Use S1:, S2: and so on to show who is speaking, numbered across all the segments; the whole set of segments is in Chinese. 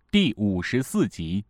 S1: 第54集。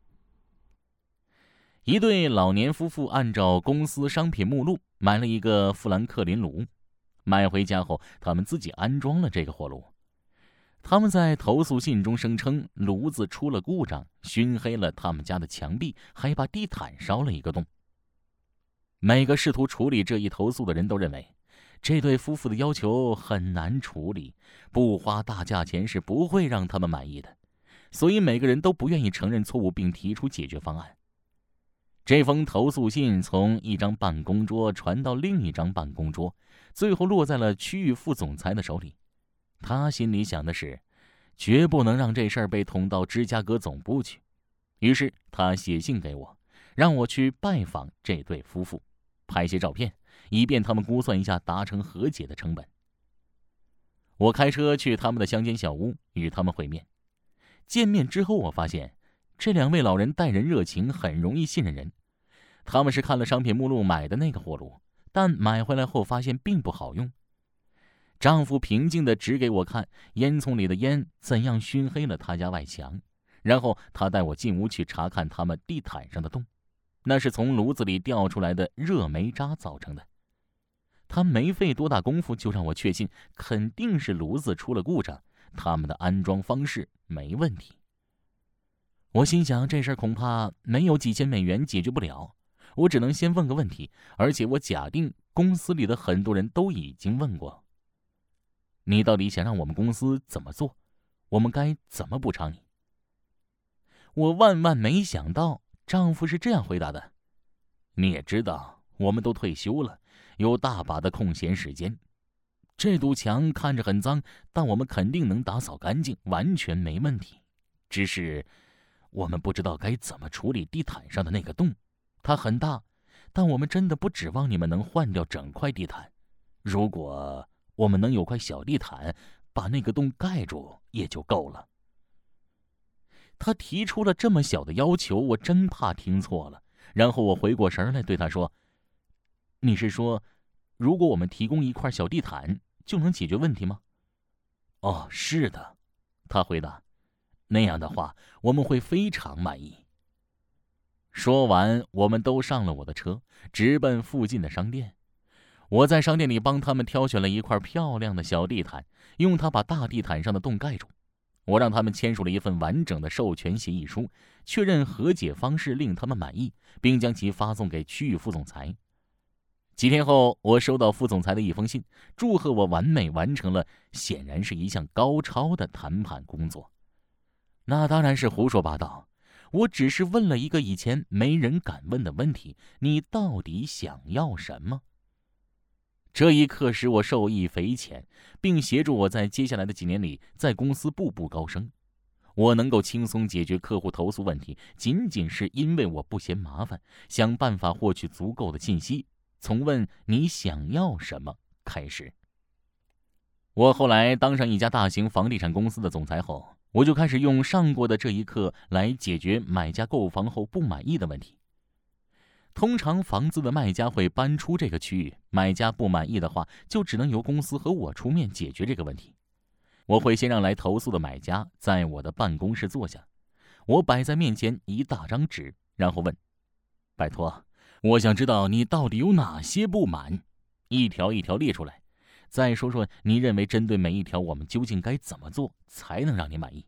S1: 一对老年夫妇按照公司商品目录买了一个富兰克林炉，买回家后他们自己安装了这个火炉。他们在投诉信中声称炉子出了故障，熏黑了他们家的墙壁，还把地毯烧了一个洞。每个试图处理这一投诉的人都认为这对夫妇的要求很难处理，不花大价钱是不会让他们满意的，所以每个人都不愿意承认错误并提出解决方案。这封投诉信从一张办公桌传到另一张办公桌，最后落在了区域副总裁的手里。他心里想的是，绝不能让这事儿被捅到芝加哥总部去。于是他写信给我，让我去拜访这对夫妇，拍些照片，以便他们估算一下达成和解的成本。我开车去他们的乡间小屋与他们会面。见面之后，我发现这两位老人待人热情，很容易信任人。他们是看了商品目录买的那个火炉，但买回来后发现并不好用。丈夫平静地指给我看烟囱里的烟怎样熏黑了他家外墙，然后他带我进屋去查看他们地毯上的洞，那是从炉子里掉出来的热煤渣造成的。他没费多大功夫就让我确信肯定是炉子出了故障，他们的安装方式没问题。我心想，这事儿恐怕没有几千美元解决不了，我只能先问个问题，而且我假定公司里的很多人都已经问过。你到底想让我们公司怎么做？我们该怎么补偿你？我万万没想到丈夫是这样回答的：你也知道，我们都退休了，有大把的空闲时间。这堵墙看着很脏，但我们肯定能打扫干净，完全没问题。只是我们不知道该怎么处理地毯上的那个洞，它很大，但我们真的不指望你们能换掉整块地毯。如果我们能有块小地毯把那个洞盖住也就够了。他提出了这么小的要求，我真怕听错了。然后我回过神来对他说：你是说，如果我们提供一块小地毯就能解决问题吗？哦，是的，他回答。那样的话我们会非常满意。说完，我们都上了我的车，直奔附近的商店。我在商店里帮他们挑选了一块漂亮的小地毯，用它把大地毯上的洞盖住。我让他们签署了一份完整的授权协议书，确认和解方式令他们满意，并将其发送给区域副总裁。几天后，我收到副总裁的一封信，祝贺我完美完成了显然是一项高超的谈判工作。那当然是胡说八道，我只是问了一个以前没人敢问的问题：你到底想要什么？这一刻使我受益匪浅，并协助我在接下来的几年里在公司步步高升。我能够轻松解决客户投诉问题，仅仅是因为我不嫌麻烦，想办法获取足够的信息，从问你想要什么开始。我后来当上一家大型房地产公司的总裁后，我就开始用上过的这一课来解决买家购房后不满意的问题。通常房子的卖家会搬出这个区域，买家不满意的话，就只能由公司和我出面解决这个问题。我会先让来投诉的买家在我的办公室坐下，我摆在面前一大张纸，然后问：拜托，我想知道你到底有哪些不满，一条一条列出来，再说说你认为针对每一条我们究竟该怎么做才能让你满意。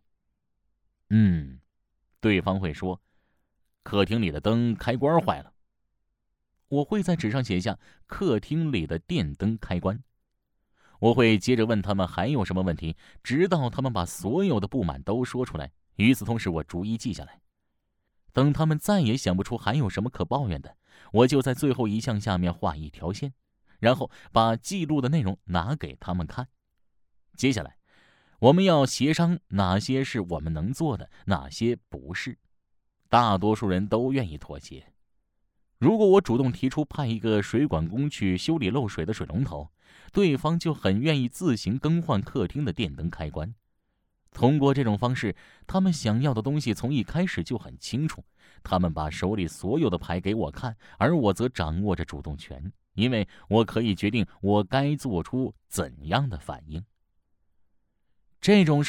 S1: 对方会说，客厅里的灯开关坏了。我会在纸上写下客厅里的电灯开关。我会接着问他们还有什么问题，直到他们把所有的不满都说出来。与此同时，我逐一记下来。等他们再也想不出还有什么可抱怨的，我就在最后一项下面画一条线，然后把记录的内容拿给他们看。接下来，我们要协商哪些是我们能做的，哪些不是。大多数人都愿意妥协。如果我主动提出派一个水管工去修理漏水的水龙头，对方就很愿意自行更换客厅的电灯开关。通过这种方式，他们想要的东西从一开始就很清楚，他们把手里所有的牌给我看，而我则掌握着主动权，因为我可以决定我该做出怎样的反应。这种事儿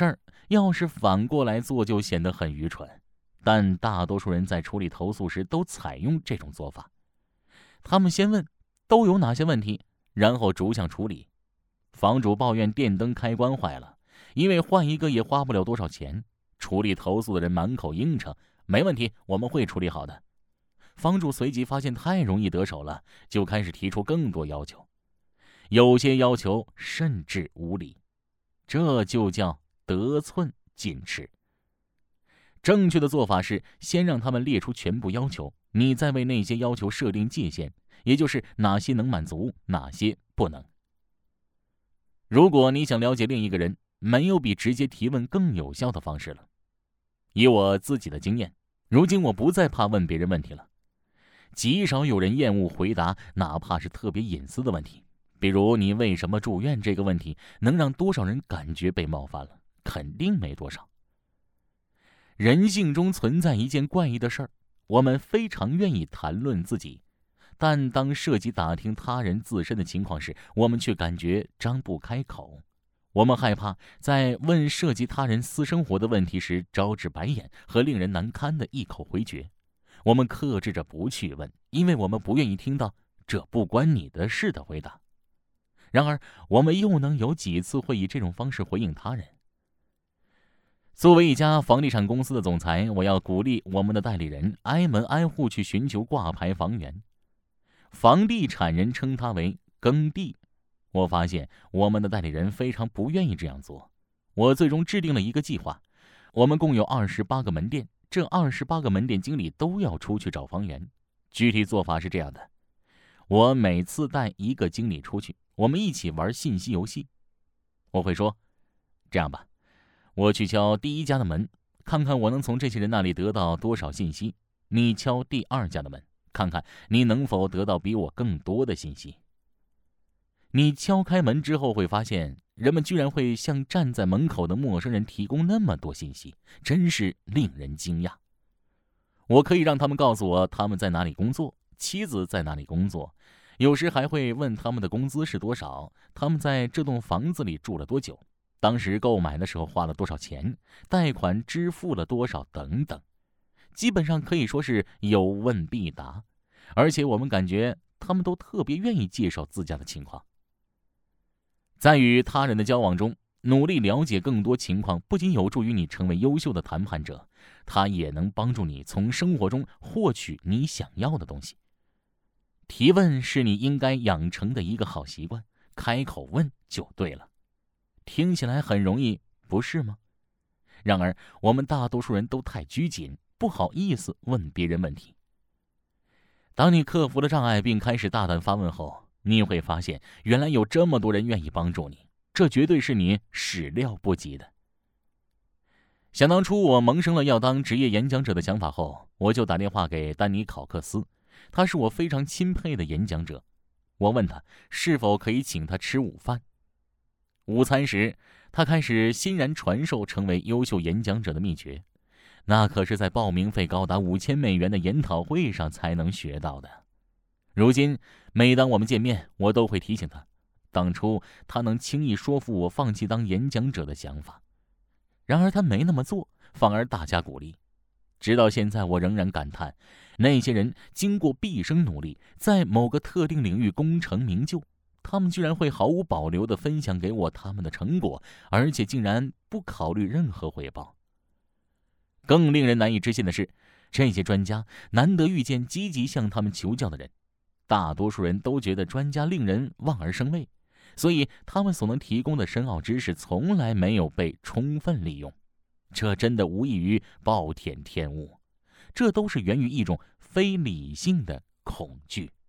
S1: 要是反过来做就显得很愚蠢，但大多数人在处理投诉时都采用这种做法。他们先问都有哪些问题，然后逐项处理。房主抱怨电灯开关坏了，因为换一个也花不了多少钱。处理投诉的人满口应承，没问题，我们会处理好的。房主随即发现太容易得手了，就开始提出更多要求，有些要求甚至无理，这就叫得寸进尺。正确的做法是先让他们列出全部要求，你再为那些要求设定界限，也就是哪些能满足，哪些不能。如果你想了解另一个人，没有比直接提问更有效的方式了。以我自己的经验，如今我不再怕问别人问题了。极少有人厌恶回答哪怕是特别隐私的问题，比如你为什么住院这个问题，能让多少人感觉被冒犯了？肯定没多少。人性中存在一件怪异的事儿，我们非常愿意谈论自己，但当涉及打听他人自身的情况时，我们却感觉张不开口。我们害怕在问涉及他人私生活的问题时招致白眼和令人难堪的一口回绝。我们克制着不去问，因为我们不愿意听到这不关你的事的回答。然而我们又能有几次会以这种方式回应他人？作为一家房地产公司的总裁，我要鼓励我们的代理人挨门挨户去寻求挂牌房源。房地产人称它为耕地，我发现我们的代理人非常不愿意这样做。我最终制定了一个计划，我们共有28个门店，这28个门店经理都要出去找房源。具体做法是这样的，我每次带一个经理出去，我们一起玩信息游戏。我会说，这样吧，我去敲第一家的门，看看我能从这些人那里得到多少信息。你敲第2家的门，看看你能否得到比我更多的信息。你敲开门之后会发现，人们居然会向站在门口的陌生人提供那么多信息，真是令人惊讶。我可以让他们告诉我他们在哪里工作，妻子在哪里工作，有时还会问他们的工资是多少，他们在这栋房子里住了多久，当时购买的时候花了多少钱，贷款支付了多少等等。基本上可以说是有问必答，而且我们感觉他们都特别愿意介绍自家的情况。在与他人的交往中，努力了解更多情况，不仅有助于你成为优秀的谈判者，它也能帮助你从生活中获取你想要的东西。提问是你应该养成的一个好习惯，开口问就对了。听起来很容易，不是吗？然而，我们大多数人都太拘谨，不好意思问别人问题。当你克服了障碍并开始大胆发问后，你会发现原来有这么多人愿意帮助你，这绝对是你始料不及的。想当初我萌生了要当职业演讲者的想法后，我就打电话给丹尼考克斯，他是我非常钦佩的演讲者。我问他是否可以请他吃午饭。午餐时，他开始欣然传授成为优秀演讲者的秘诀，那可是在报名费高达$5000的研讨会上才能学到的。如今每当我们见面，我都会提醒他，当初他能轻易说服我放弃当演讲者的想法。然而他没那么做，反而大加鼓励。直到现在，我仍然感叹，那些人经过毕生努力，在某个特定领域功成名就，他们居然会毫无保留地分享给我他们的成果，而且竟然不考虑任何回报。更令人难以置信的是，这些专家难得遇见积极向他们求教的人。大多数人都觉得专家令人望而生畏，所以他们所能提供的深奥知识从来没有被充分利用。这真的无异于暴殄天物，这都是源于一种非理性的恐惧。